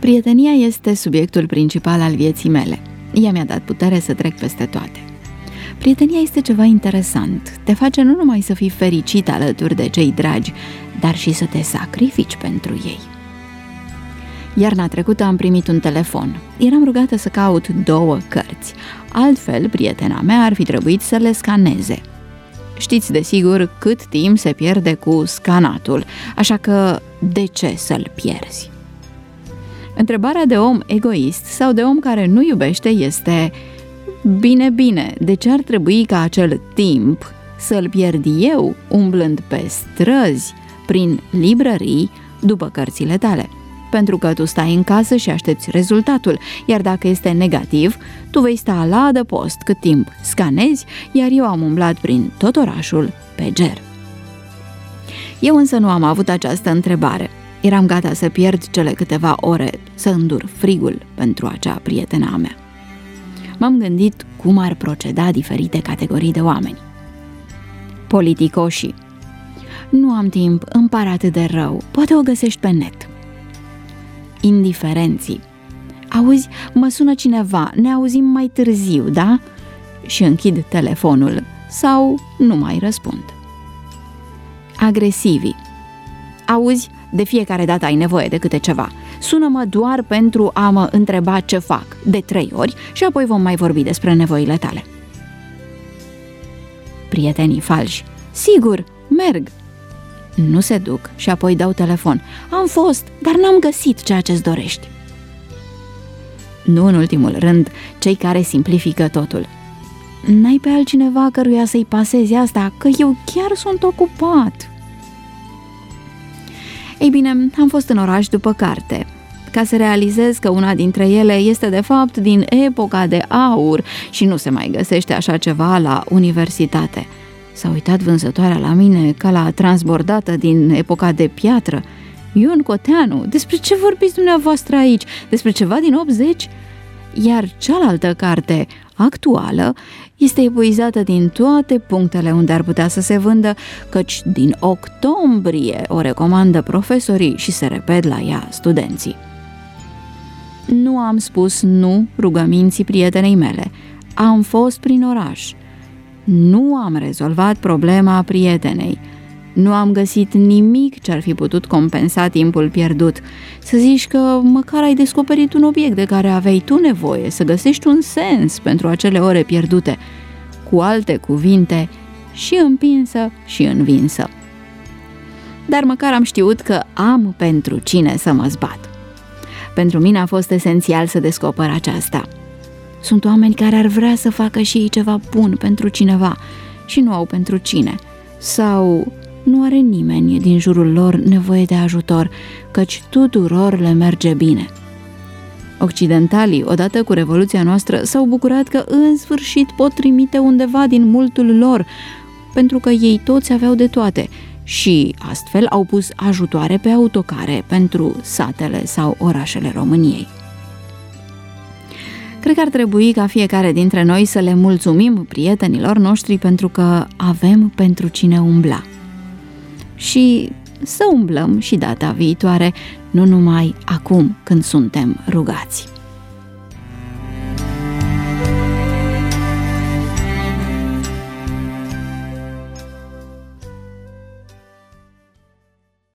Prietenia este subiectul principal al vieții mele. Ea mi-a dat putere să trec peste toate. Prietenia este ceva interesant. Te face nu numai să fii fericit alături de cei dragi, dar și să te sacrifici pentru ei. Iarna trecută am primit un telefon. Eram rugată să caut 2 cărți. Altfel, prietena mea ar fi trebuit să le scaneze. Știți desigur cât timp se pierde cu scanatul, așa că de ce să-l pierzi? Întrebarea de om egoist sau de om care nu iubește este: bine, de ce ar trebui ca acel timp să-l pierd eu umblând pe străzi, prin librării, după cărțile tale? Pentru că tu stai în casă și aștepți rezultatul, iar dacă este negativ, tu vei sta la adăpost cât timp scanezi, iar eu am umblat prin tot orașul pe ger. Eu însă nu am avut această întrebare. Eram gata să pierd cele câteva ore, să îndur frigul pentru acea prietena mea. M-am gândit cum ar proceda diferite categorii de oameni. Politicoșii. Nu am timp, îmi pare atât de rău, poate o găsești pe net. Indiferenții. Auzi, mă sună cineva, ne auzim mai târziu, da? Și închid telefonul sau nu mai răspund. Agresivii. Auzi, de fiecare dată ai nevoie de câte ceva. Sună-mă doar pentru a mă întreba ce fac, de 3 ori, și apoi vom mai vorbi despre nevoile tale. Prietenii falși. Sigur, merg. Nu se duc și apoi dau telefon. Am fost, dar n-am găsit ceea ce-ți dorești. Nu în ultimul rând, cei care simplifică totul. N-ai pe altcineva căruia să-i pasezi asta, că eu chiar sunt ocupat. Ei bine, am fost în oraș după carte, ca să realizez că una dintre ele este de fapt din epoca de aur și nu se mai găsește așa ceva la universitate. S-a uitat vânzătoarea la mine ca la transbordată din epoca de piatră. Ion Coteanu, despre ce vorbiți dumneavoastră aici? Despre ceva din 80? Iar cealaltă carte, actuală, este epuizată din toate punctele unde ar putea să se vândă, căci din octombrie o recomandă profesorii și se repet la ea studenții. Nu am spus nu rugăminții prietenei mele. Am fost prin oraș. Nu am rezolvat problema prietenei. Nu am găsit nimic ce ar fi putut compensa timpul pierdut. Să zici că măcar ai descoperit un obiect de care aveai tu nevoie, să găsești un sens pentru acele ore pierdute. Cu alte cuvinte, și împinsă și învinsă. Dar măcar am știut că am pentru cine să mă zbat. Pentru mine a fost esențial să descoper aceasta. Sunt oameni care ar vrea să facă și ei ceva bun pentru cineva și nu au pentru cine. Sau nu are nimeni din jurul lor nevoie de ajutor, căci tuturor le merge bine. Occidentalii, odată cu Revoluția noastră, s-au bucurat că în sfârșit pot trimite undeva din multul lor, pentru că ei toți aveau de toate și astfel au pus ajutoare pe autocare pentru satele sau orașele României. Cred că ar trebui ca fiecare dintre noi să le mulțumim prietenilor noștri pentru că avem pentru cine umbla. Și să umblăm și data viitoare, nu numai acum când suntem rugați.